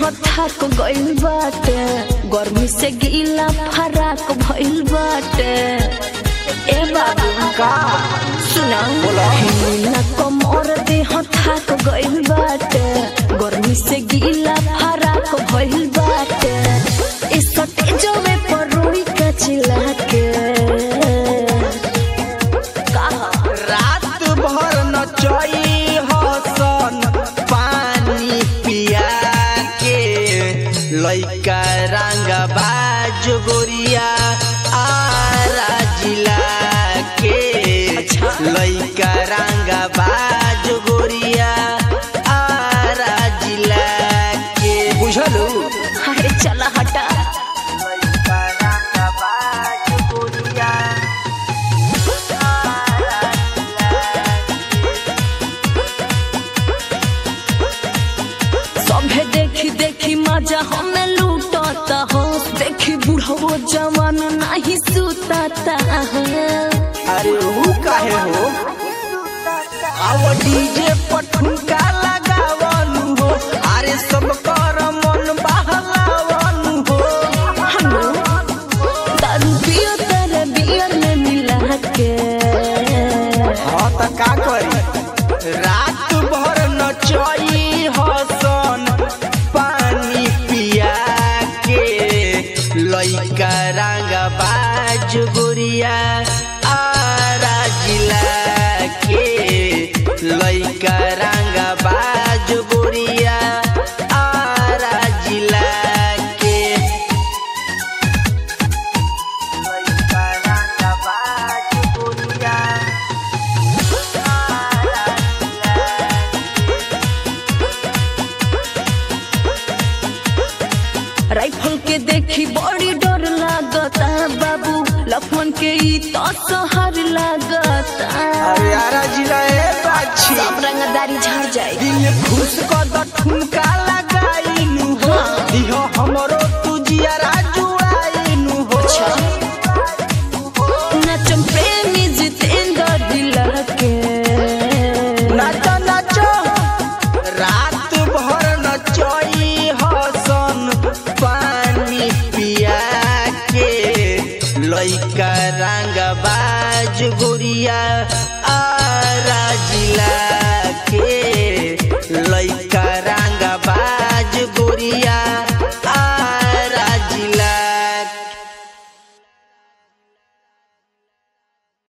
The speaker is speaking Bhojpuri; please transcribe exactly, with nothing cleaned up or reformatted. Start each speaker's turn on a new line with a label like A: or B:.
A: थक गइल बाटे गर्मी से गीला फराक भइल बाटे। ए बाबू
B: का
A: सुना हिना कमर देह थक गइल बाटे गर्मी से गीला फराक भइल बाटे। इस तेजवे पर रोई का चिल्ला के
B: रात भर नचई हसन पानी पिया के लइका रंग बाज गोरिया आरा जिला के लइका रंग बाज गोरिया आरा जिला के बुझलू।
A: अरे चला हटा
B: लइका रंग बाज गोरिया
A: सभे देखी देखी मजा हमें लूटता हो देखी बुढ़ो जवान नहीं सुताता हो।
B: अरे वो काहे हो आव डीजे पर ठुमका लगावनु हो अरे सब कर मन बहलावनु हो।
A: हेलो दारू पियो तेरे बियर में मिला के
B: हाँ त का करी रात भर नचई हसन पानी पिया के लइका रंग बाज गोरिया आरा जिला के लइका रंग बाज गोरिया आरा जिला के लइका रंग बाज गोरिया
A: राइफल के देखी बड़ी डर लागता बाबू लखन के ई तो सहर लागता।
B: अरे आरा जिला ए बाछी
A: सब रंगदारी झड़ जाए
B: दिल खुश कर द ठुमका लगाइनु हो दिहो हमरो तू जियारा जुआइनु हो।
A: नचम प्रेमी जितेंद्र दिला के
B: नाच नाच रात भर नचई हसन पानी पिया के लइका रंग बाज गोरिया आ